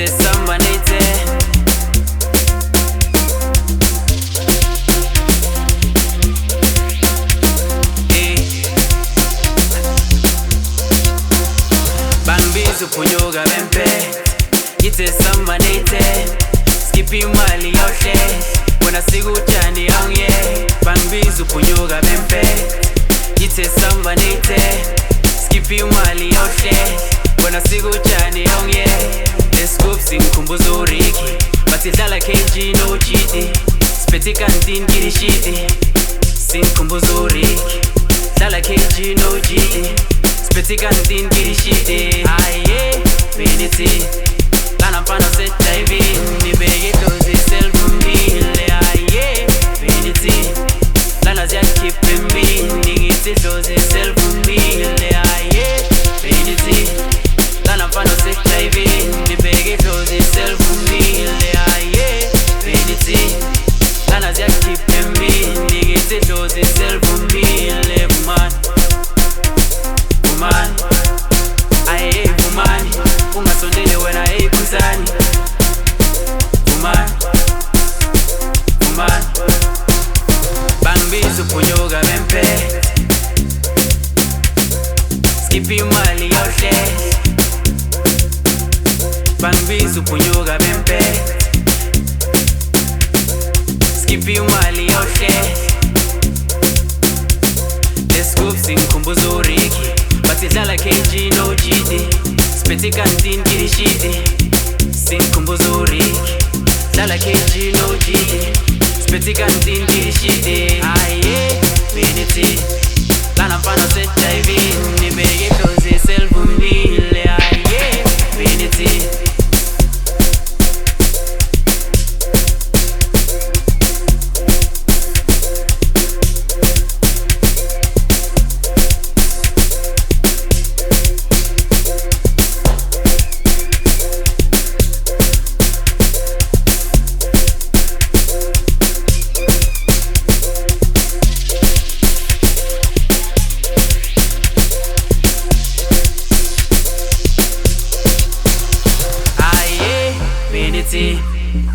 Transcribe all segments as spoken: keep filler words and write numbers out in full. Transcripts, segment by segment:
ngithe samba nithe Bambizo phunyuka bempe ngithe samba nithe skip imali yohle wena sikutshani awunye Bambizo phunyuka bempe ngithe samba nithe skip imali yohle wena sikutshani awunye Lescope singikhumbuza uRicky bathi dlala K G no cheat Spetty canteen giddy shit singikhumbuza uRicky dlala K G no cheat Spetty canteen giddy shit aye Benity lana mfana sejive nibeke close selvumile aye Benity lana ziyakhipha emini ngithi close selvumile aye Benity lana mfana sejive nibeke close selvumile aye Benity lana ziyakhipha emini ngithi close selvumile man man aye man ungasondele wena ekhuzani man man Bambizo phunyuka bempe skip imali yohle Bambizo phunyuka bempe skip imali yohle Lescope singikhumbuza uRicky bathi dlala K G no cheat Spetty canteen giddy shit singikhumbuza uRicky dlala K G no cheat Spetty canteen giddy shit aye Benity lana mfana sejive nibeke close selvumile aye Benity Benity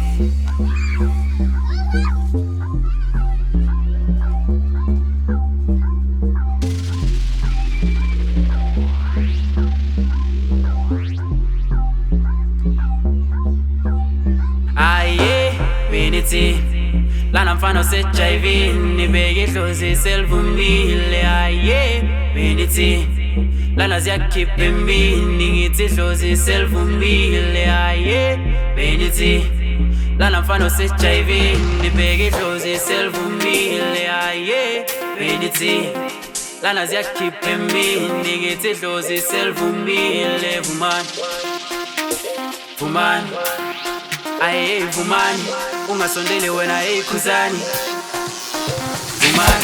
aye Benity lana mfana sejive nibeke close selvumile aye Benity lana ziyakhipha emini ngithi close selvumile aye Benity lana mfana sejive nibeke close selvumile aye Benity lana ziyakhipha emini ngithi close selvumile vuman vuman aye vuman ungasondele wena ekhuzani vuman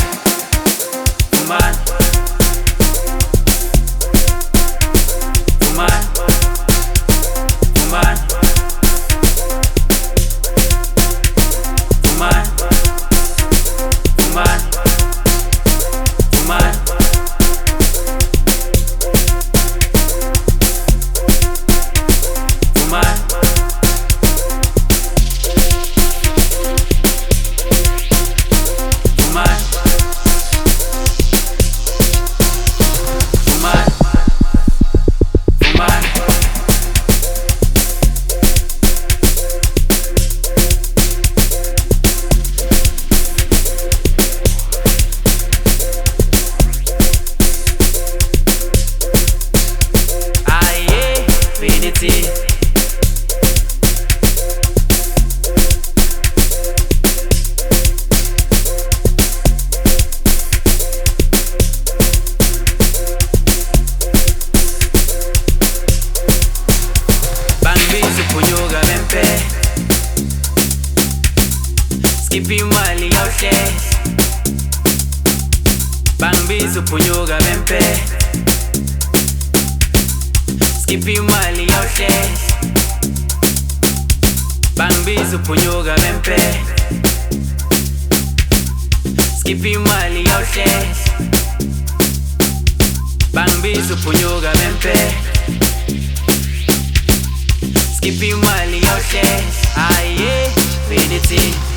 vuman vuman vuman vuman vuman vuman vuman Benity Bambizo phunyuka bempe skip imali yohle Bambizo phunyuka bempe skip imali yohle Bambizo phunyuka bempe skip imali yohle Bambizo phunyuka bempe Skip you money, your chest. Aye, yeah, infinity.